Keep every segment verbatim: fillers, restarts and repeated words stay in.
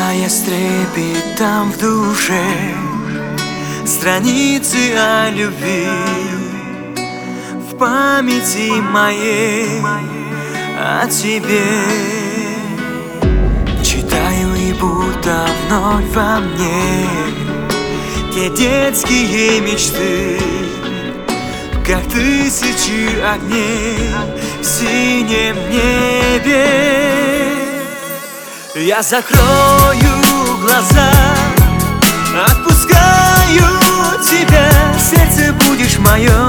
Читая с трепетом в душе страницы о любви, в памяти моей о тебе читаю, и будто вновь во мне те детские мечты, как тысячи огней в синем небе. Я закрою глаза, отпускаю тебя, сердце будешь моем,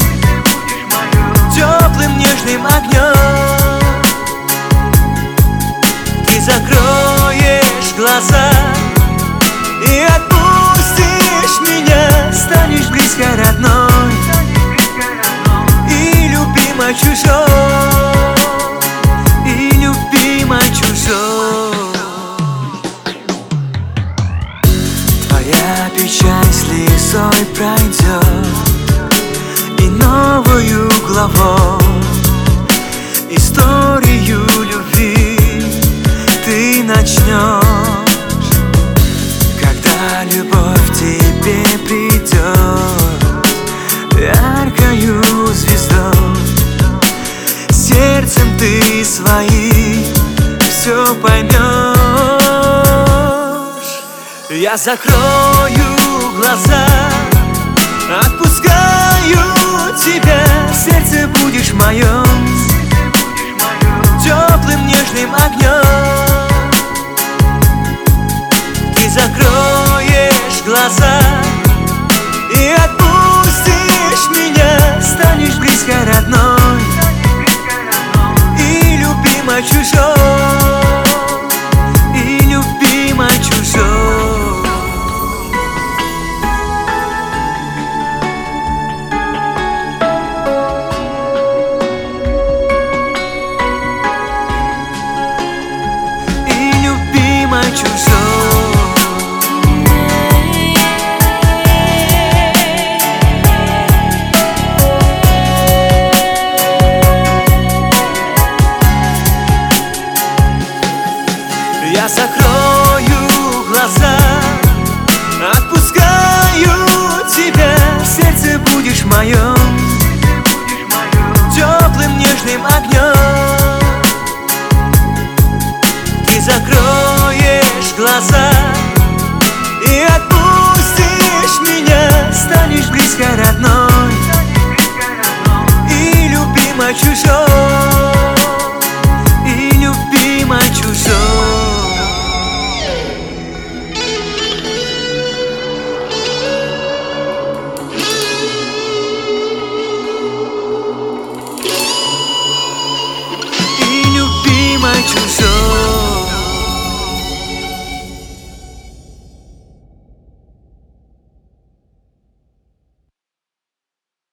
теплым нежным огнем. Ты закроешь глаза и отпустишь меня, станешь близко родной и любимой чужой, и любимой чужой. Твоя печаль слезой пройдет, и новую главу историю любви ты начнешь. Когда любовь к тебе придет яркою звездой, сердцем ты своим все поймешь. Я закрою глаза, отпускаю тебя, сердце будешь моем, теплым нежным огнем. Ты закроешь глаза и отпустишь меня, станешь близко родной и любимой чужой, и любимой чужой. Я закрою глаза, отпускаю тебя, сердце будешь моем, теплым нежным огнем. Ты закроешь глаза и отпустишь меня, станешь близко родной и любимой чужой.